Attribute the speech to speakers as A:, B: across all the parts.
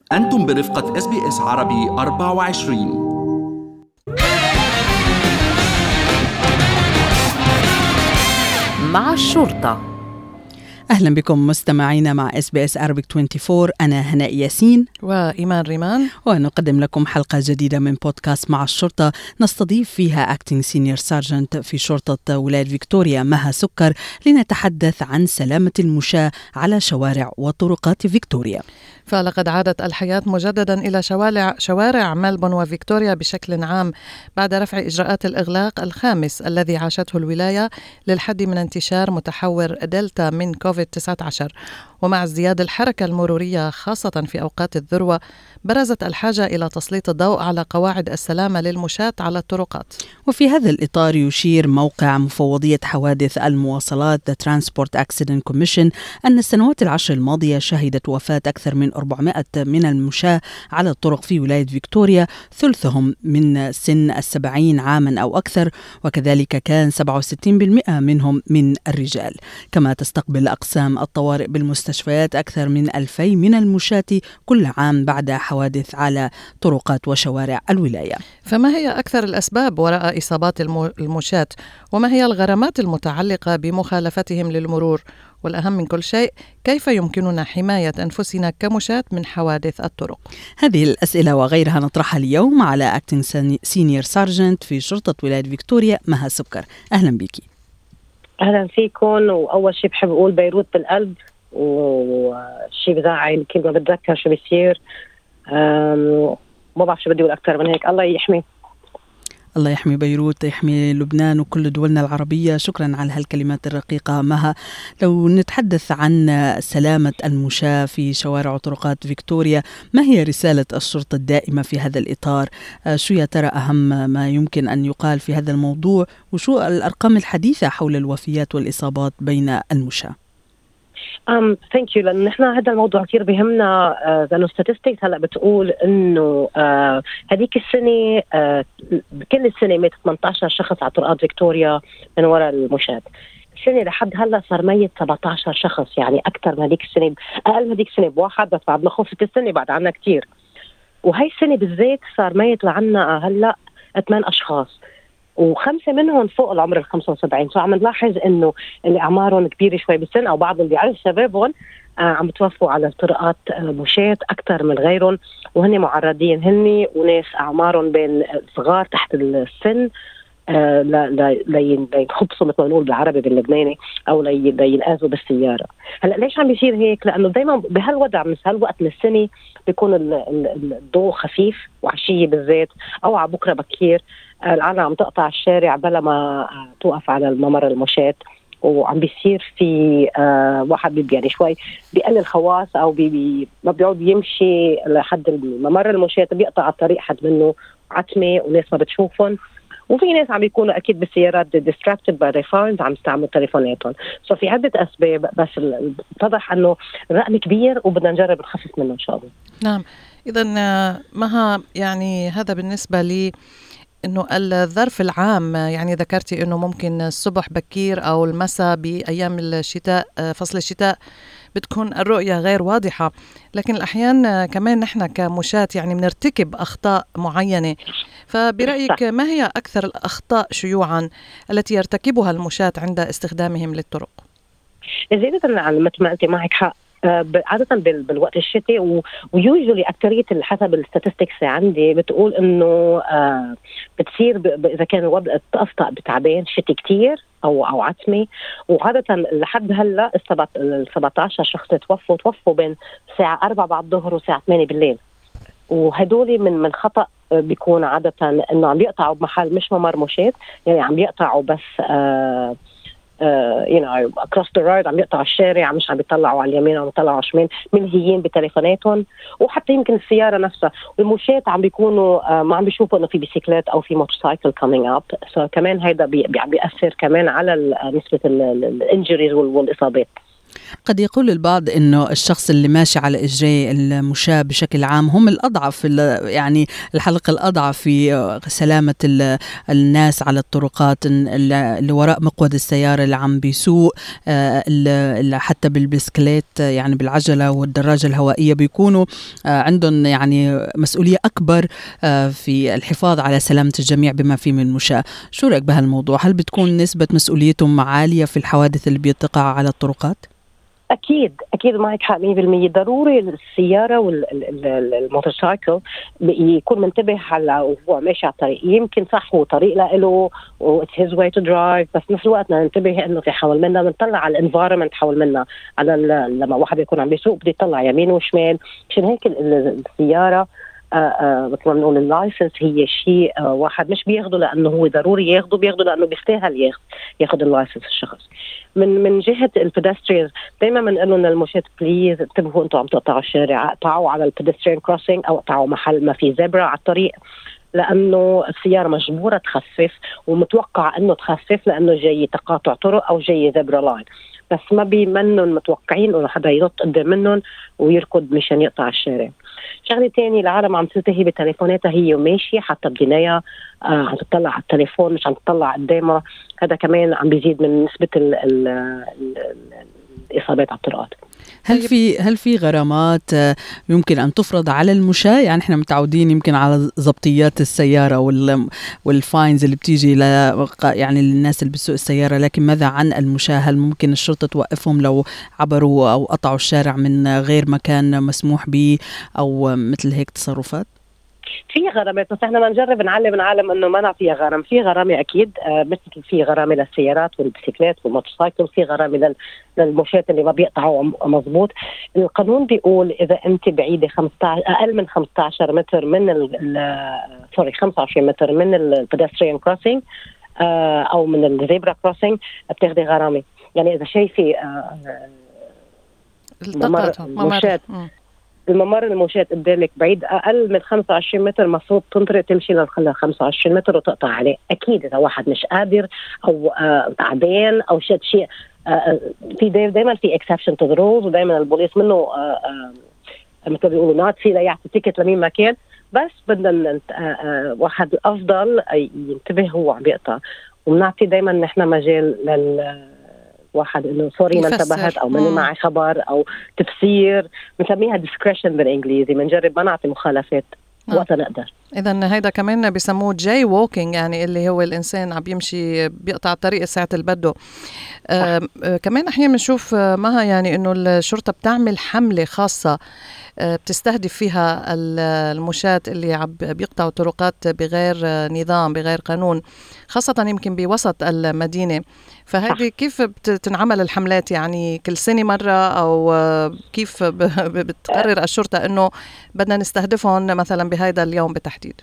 A: أنتم برفقة SBS عربي 24.
B: مع الشرطة.
C: أهلا بكم مستمعينا مع SBS Arabic 24. أنا هناء ياسين
B: وإيمان ريمان،
C: ونقدم لكم حلقة جديدة من بودكاست مع الشرطة نستضيف فيها Acting Senior Sergeant في شرطة ولاية فيكتوريا مها سكر لنتحدث عن سلامة المشاة على شوارع وطرقات فيكتوريا.
B: فلقد عادت الحياة مجددا إلى شوارع ملبون وفيكتوريا بشكل عام بعد رفع إجراءات الإغلاق الخامس الذي عاشته الولاية للحد من انتشار متحور دلتا من كوفيد-19. ومع ازدياد الحركة المرورية خاصة في أوقات الذروة برزت الحاجة إلى تسليط الضوء على قواعد السلامة للمشاة على الطرقات. وفي هذا الإطار يشير موقع مفوضية حوادث المواصلات The Transport Accident Commission أن السنوات العشر الماضية شهدت وفاة أكثر من 400 من المشاة على الطرق في ولاية فيكتوريا، ثلثهم من سن 70 عاما أو أكثر، وكذلك كان 67% منهم من الرجال. كما تستقبل أقسام الطوارئ بالمستشفيات أكثر من 2000 من المشاة كل عام بعد حوادث على طرقات وشوارع الولاية. فما هي أكثر الأسباب وراء إصابات المشاة؟ وما هي الغرامات المتعلقة بمخالفتهم للمرور؟ والأهم من كل شيء، كيف يمكننا حماية أنفسنا كمشاة من حوادث الطرق؟
C: هذه الأسئلة وغيرها نطرحها اليوم على Acting Senior Sergeant في شرطة ولاية فيكتوريا مها سكر. أهلا بك.
D: أهلا فيكم. وأول شيء بحب أقول بيروت بالقلب، وشي بزعل كل ما بتذكر شو بيصير. ما بعرف شو بدي أقول أكثر من هيك. الله يحمي.
C: الله يحمي بيروت، يحمي لبنان وكل دولنا العربية. شكرا على هالكلمات الرقيقة مها. لو نتحدث عن سلامة المشاة في شوارع وطرقات فيكتوريا، ما هي رسالة الشرطة الدائمة في هذا الإطار؟ شو يا ترى أهم ما يمكن أن يقال في هذا الموضوع؟ وشو الأرقام الحديثة حول الوفيات والإصابات بين المشاة؟
D: ثانك يو. لأن نحن هذا الموضوع كثير بيهمنا، لأنه statistics هلأ بتقول إنه هذيك السنة كل السنة مات 18 شخص على طرقات فيكتوريا من وراء المشاة. السنة لحد هلا صار ميت 17 شخص، يعني أكثر من هذيك السنة، أقل من هذيك السنة بواحد، بس بعد ما خلصت السنة بعد عنا كثير. وهي السنة بالذات صار ميت لعنا هلا 8 أشخاص، و5 منهم فوق العمر 75. عم نلاحظ انه اللي اعمارهم كبيره شوي بالسن او بعض اللي على شبابهم عم بتوفوا على الطرقات مشاة اكثر من غيرهم، وهن معرضين، هن وناس اعمارهم بين صغار تحت السن لينخبصوا مثل ما نقول بالعربي باللبناني، او لينقازوا بالسياره. هلا ليش عم بيصير هيك؟ لانه دائما بهالوضع من هالوقت من السنه بيكون الضوء خفيف، وعشيه بالذات او على بكره بكير العالم عم تقطع الشارع بلا ما توقف على الممر المشاة، وعم بيصير في واحد يعني شوي بيقلل خواص او ما بيقعد يمشي لحد الممر المشاة، بيقطع الطريق حد منه عتمه وناس ما بتشوفهم. وفي ناس عم بيكونوا اكيد بالسيارات distracted by their phones، عم يستعملوا تليفوناتهم. في عده اسباب، بس اتضح انه الرقم كبير وبدنا نجرب نخفف منه ان شاء الله.
B: نعم. اذا مها، يعني هذا بالنسبه لي إنه الظرف العام، يعني ذكرتي إنه ممكن الصبح بكير أو المساء بأيام الشتاء، فصل الشتاء، بتكون الرؤية غير واضحة، لكن الأحيان كمان نحن كمشاة يعني بنرتكب أخطاء معينة. فبرأيك ما هي أكثر الأخطاء شيوعا التي يرتكبها المشاة عند استخدامهم للطرق؟
D: زيادة عن مثل ما قلت، معك حق، عادة بالوقت الشتاء، ويوجولي أكترية حسب الستاتستكس عندي بتقول إنه بتصير إذا كان الوضع أفطأ بتعبان شتي كتير أو عتمة. وعادة لحد هلا 17 شخص توفوا بين الساعة 4 بعد الظهر والساعة 8 بالليل، وهدول من خطأ بيكون عادة إنه عم يقطعوا بمحل مش ممر مشاة، يعني عم يقطعوا بس across the road، عم يقطعوا الشارع، مش عم يطلعوا على اليمين او يطلعوا على الشمال، ملهيين بتليفوناتهم، وحتى يمكن السياره نفسها. والمشاة عم بيكونوا ما عم بيشوفوا انه في بيسيكلات او في موتوسايكل coming up، كمان هيدا بيأثر كمان على نسبه الانجريز والاصابات.
C: قد يقول البعض إنه الشخص اللي ماشي على إجري المشاة بشكل عام هم الأضعف، يعني الحلقة الأضعف في سلامة الناس على الطرقات، اللي وراء مقود السيارة اللي عم بيسوق، حتى بالبسكليت يعني بالعجلة والدراجة الهوائية بيكونوا عندهم يعني مسؤولية أكبر في الحفاظ على سلامة الجميع بما فيه من المشاة. شو رأيك بهالموضوع؟ هل بتكون نسبة مسؤوليتهم عالية في الحوادث اللي بيتقع على الطرقات؟
D: أكيد معك حق 100%. ضروري السيارة والموتوسيكل يكون منتبه على وهو ماشي على الطريق. يمكن صح هو طريق له it's his way to drive، بس نفس الوقت ننتبه إنه في حول منا بنطلع على الانفايرمنت حول منا، على لما واحد يكون عم بيسوق بده يطلع يمين وشمال. عشان هيك السيارة مثل ما بنقول اللايسنس هي شيء واحد مش بياخده لانه هو ضروري ياخده، بياخده لانه بيستاهل ياخد اللايسنس الشخص. من جهه البيدستريانز دائما بنقول لهم للمشاة بليز انتبهوا انتم عم تقطعوا الشارع، اقطعوا على البيدستريان كروسنج او اقطعوا محل ما في زبرة على الطريق، لانه السياره مجبوره تخفف ومتوقع انه تخفف لانه جاي تقاطع طرق او جاي زبرة لاين، بس ما بيمنن متوقعين انه حدا ينط قدام منهم ويركض مشان يقطع الشارع. شغله تاني، العالم عم تلتهي بتليفوناتها هي وماشيه، حتى بدنياها عم تطلع على التليفون مش عم تطلع قدامها. هذا كمان عم بيزيد من نسبه الاصابات على الطرقات.
C: هل في غرامات يمكن أن تفرض على المشاة؟ يعني احنا متعودين يمكن على ضبطيات السيارة والفاينز اللي بتيجي يعني للناس اللي بتسوق السيارة، لكن ماذا عن المشاة؟ هل ممكن الشرطة توقفهم لو عبروا أو قطعوا الشارع من غير مكان مسموح به أو مثل هيك تصرفات؟
D: في غرامات، بس احنا بنجرب نعلم العالم انه ما فيها غرام. في غرامه اكيد، مثل في غرامه للسيارات والبسيكلات والموتوسيكل، في غرامه للمشاة اللي ما بيقطعوا مضبوط. القانون بيقول اذا انت بعيده 15 اقل من 15 متر من 25 متر من البيدستريان كروسنج او من الزيبرا كروسنج بتاخدي غرامه. يعني اذا شايفه الممر المشاة قدامك بعيد أقل من 25 متر، مفروض تنطرق تمشي لل 25 متر وتقطع عليه. أكيد إذا واحد مش قادر أو تعبان أو شيء في دايما في exception to the rules، ودايما البوليس منه مثل بيقولوا ناتسي لا يعطي تيكت لمين ما كان، بس بدنا واحد الأفضل ينتبه هو عم بيقطع، وبنعطي دايما نحن مجال واحد انه سوري ما انتبهت او ماني معي خبر او تفسير، بنسميها discretion بالانجليزي. بنجرب ما نعطي مخالفات وقت نقدر.
B: اذا هيدا كمان بسموه جاي ووكينج، يعني اللي هو الانسان عم بيمشي بيقطع الطريق ساعه البدو. كمان احيانا بنشوف معها يعني انه الشرطه بتعمل حمله خاصه بتستهدف فيها المشاة اللي بيقطعوا طرقات بغير نظام بغير قانون، خاصة يمكن بوسط المدينة. فهذه كيف بتنعمل الحملات؟ يعني كل سنة مرة أو كيف بتقرر الشرطة أنه بدنا نستهدفهم مثلا بهذا اليوم بالتحديد؟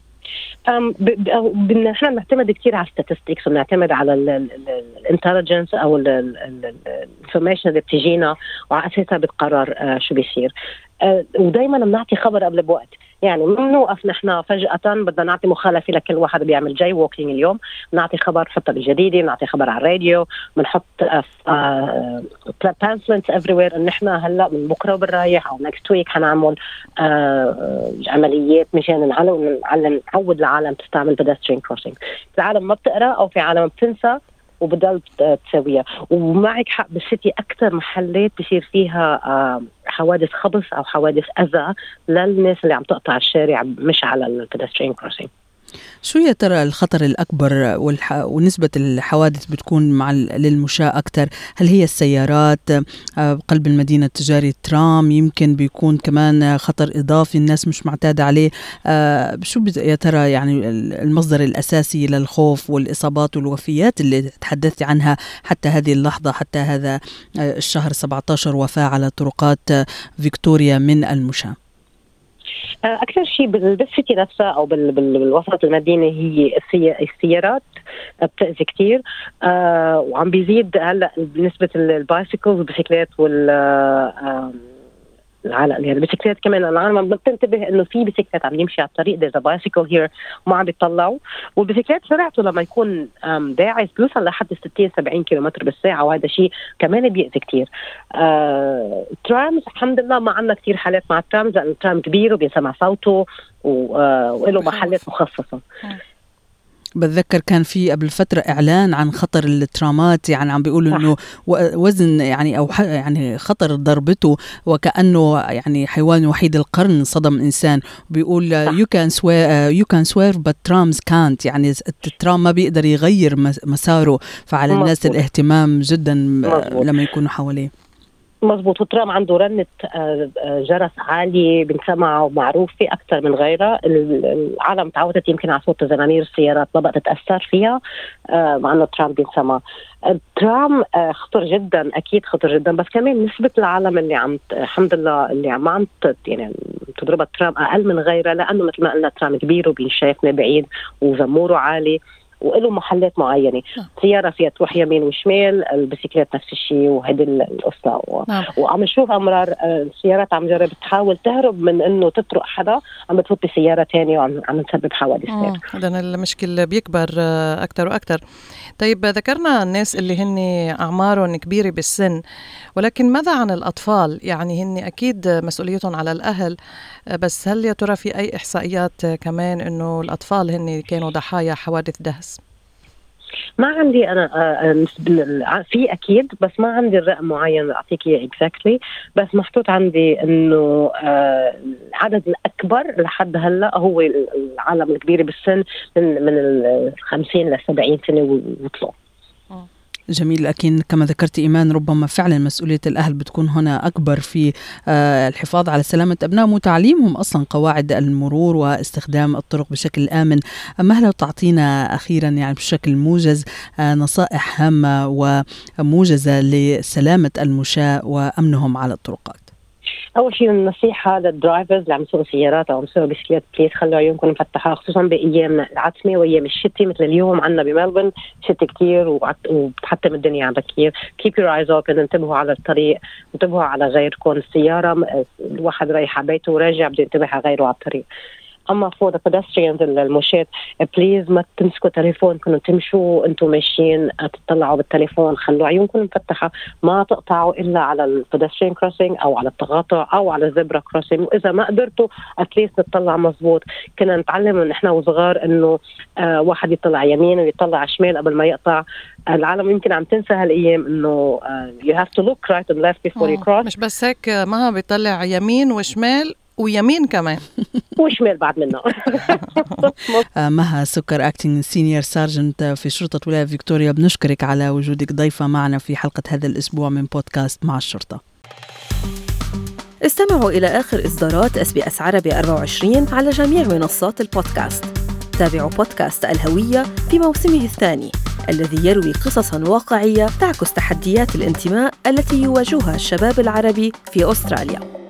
D: نحن نعتمد كثير على الستاتستكس ونعتمد على الانتليجنس او الانفورميشن اللي بتجينا، وعلى اساسها بتقرر شو بيصير. ودايما بنعطي خبر قبل بوقت، يعني ما بنوقف نحن فجأة بدنا نعطي مخالفة لكل واحد بيعمل جاي ووكينج اليوم. بنعطي خبر، بنحطها بالجريدة، بنعطي خبر على الراديو، بنحط pamphlets everywhere ان نحن هلا من بكره وبالرايح او next week حنعمل عمليات مشان نعود العالم تستعمل pedestrian crossing. العالم ما بتقرا او في عالم بتنسى وبدل تسويها. ومعك حق، بالسيتي أكثر محلات بيصير فيها حوادث خبص أو حوادث أذى للناس اللي عم تقطع الشارع مش على البيدستريان كروسنج.
C: شو يا ترى الخطر الأكبر ونسبة الحوادث بتكون للمشاة أكتر؟ هل هي السيارات قلب المدينة التجاري الترام؟ يمكن بيكون كمان خطر إضافي الناس مش معتادة عليه. شو يا ترى يعني المصدر الأساسي للخوف والإصابات والوفيات اللي تحدثت عنها حتى هذه اللحظة، حتى هذا الشهر 17 وفاة على طرقات فيكتوريا من المشاة؟
D: أكثر شيء بالسيتي نفسها أو بالوسط المدينة هي السيارات بتأذي كتير، وعم بيزيد هلا بالنسبة للبايسيكلز والبسيكلات العالم يعني البيسكليت كمان العالم ما بتنتبه انه في بيسكليت عم يمشي على الطريق there's a bicycle here وما عم بيطلعوا. والبيسكليت سرعته لما يكون داعس بيوصل لحد 60-70 كيلومتر بالساعة وهذا شيء كمان بيأذي كتير. ترامز الحمد لله ما عندنا كتير حالات مع الترامز لأن الترام كبير وبيسمع صوته وله محلات مخصصة.
C: بتذكر كان في قبل فترة إعلان عن خطر الترامات، يعني عم بيقولوا إنه وزن يعني أو يعني خطر ضربته وكأنه يعني حيوان وحيد القرن صدم إنسان. بيقول you can swear but trams can't، يعني الترام ما بيقدر يغير مساره، فعلى الناس الاهتمام جدا لما يكونوا حواليه.
D: مزبوط. والترام عنده رنة جرس عالي بنسمعه ومعروفة أكثر من غيرها. العالم تعودت يمكن على صوت زنانير السيارات ما بقت تتأثر فيها، مع أنه الترام بنسمع. الترام خطر جدا، أكيد خطر جدا، بس كمان نسبة العالم اللي عم الحمد لله اللي عم يعني تضرب الترام أقل من غيرها، لأنه مثل ما قلنا الترام كبير وبينشاف من بعيد وزموره عالي وله محلات معينة. سيارة فيها تروح يمين وشمال، البسيكلات نفس الشيء وهذه القصة. وعم نشوف أمرار السيارات عم جرب تحاول تهرب من إنه تطرق حدا، عم بتفوت بسيارة تانية وعم نسبب حوادث.
B: هذا المشكلة بيكبر أكتر وأكتر. طيب ذكرنا الناس اللي هن أعمارهم كبيرة بالسن، ولكن ماذا عن الأطفال؟ يعني هن أكيد مسؤوليتهم على الأهل، بس هل يا ترى في أي إحصائيات كمان إنه الأطفال هن كانوا ضحايا حوادث دهس؟
D: ما عندي أنا في أكيد، بس ما عندي الرقم معين أعطيك إياه exactly، بس محطوط عندي إنه العدد الأكبر لحد هلا هو العالم الكبير بالسن من 50 ل70 سنة وطلعوا.
C: جميل. لكن كما ذكرت إيمان، ربما فعلا مسؤولية الأهل بتكون هنا أكبر في الحفاظ على سلامة أبنائهم وتعليمهم أصلا قواعد المرور واستخدام الطرق بشكل آمن. أما لو تعطينا أخيرا يعني بشكل موجز نصائح هامة وموجزة لسلامة المشاة وأمنهم على الطرقات.
D: أول شيء النصيحة للدرايفرز اللي عم يسوقوا سيارات أو عم يسوقوا بسكليت، بليز خلوا عيونكم مفتحة، خصوصا بأيام العتمة وأيام الشتي مثل اليوم عنا بملبن شتي كتير وبتحتم الدنيا عم بكير. keep your eyes open، انتبهوا على الطريق، انتبهوا على غيركم. السيارة الواحد رايح على بيته وراجع بده ينتبه على غيره على الطريق. أما for the pedestrians المشاة، بليز ما تمسكوا تليفون، كنوا تمشوا أنتم ماشيين تطلعوا بالتليفون، خلوا عيونكم مفتحة، ما تقطعوا إلا على البيدستريان كروسينج أو على التقاطع أو على الزبرة كروسينج. وإذا ما قدرتوا أتليست نطلع مزبوط. كنا نتعلم من إحنا وصغار إنه واحد يطلع يمين ويطلع شمال قبل ما يقطع. العالم يمكن عم تنسى هالأيام إنه you have to look right and left before you cross.
B: مش بس هيك، ما بيطلع يمين وشمال ويمين كمان
D: وشمال بعد منه.
C: مها سكر أكتنج سينيور سارجنت في شرطة ولاية فيكتوريا، بنشكرك على وجودك ضيفة معنا في حلقة هذا الأسبوع من بودكاست مع الشرطة.
E: استمعوا إلى آخر إصدارات SBS عربي 24 على جميع منصات البودكاست. تابعوا بودكاست الهوية في موسمه الثاني الذي يروي قصصاً واقعية تعكس تحديات الانتماء التي يواجهها الشباب العربي في أستراليا.